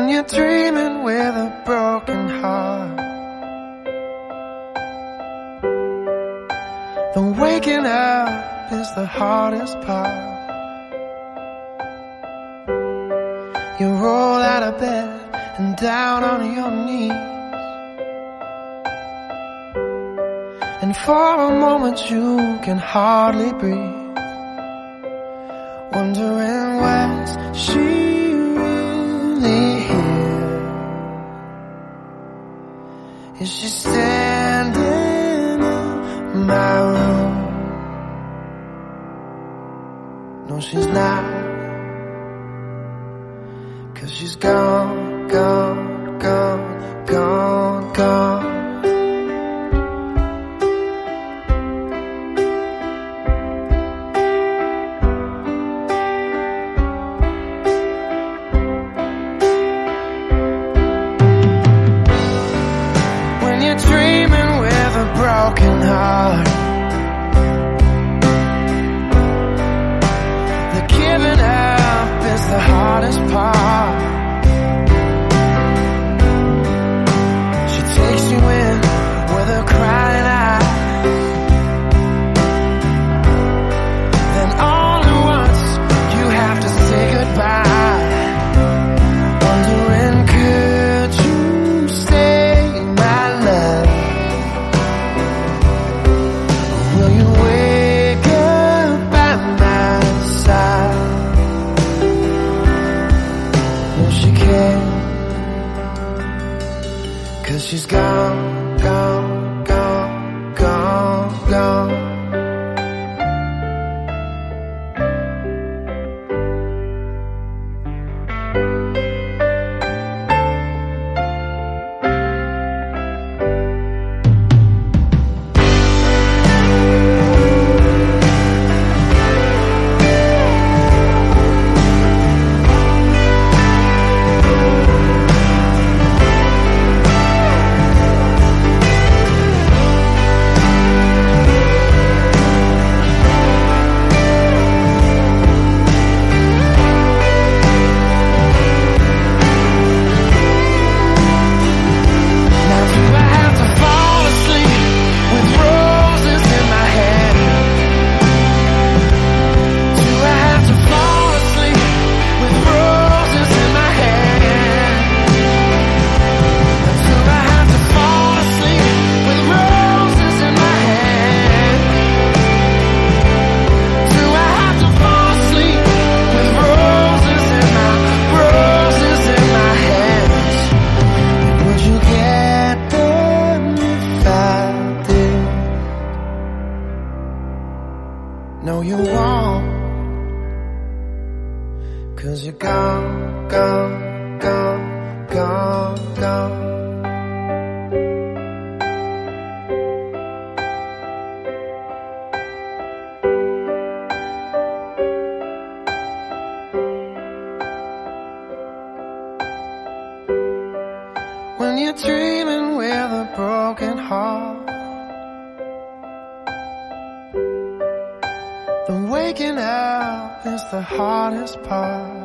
When you're dreaming with a broken heart, then waking up is the hardest part. You roll out of bed and down on your knees, and for a moment you can hardly breathe, wondering where's she really here? Is she standing in my room? No, she's not, 'cause she's gone, gone, gone, gone, gone. Dreaming with a broken heart, the giving up is the hardest part. She takes you in with her crying eyes, then all at once you have to say goodbye, wondering could you stay my love? Will you wake up by my side? No, she can't, 'cause she's gone, gone, gone, gone, gone. No, you won't, 'cause you're gone, gone, gone, gone, gone. When you're dreaming with a broken heart, then waking up is the hardest part.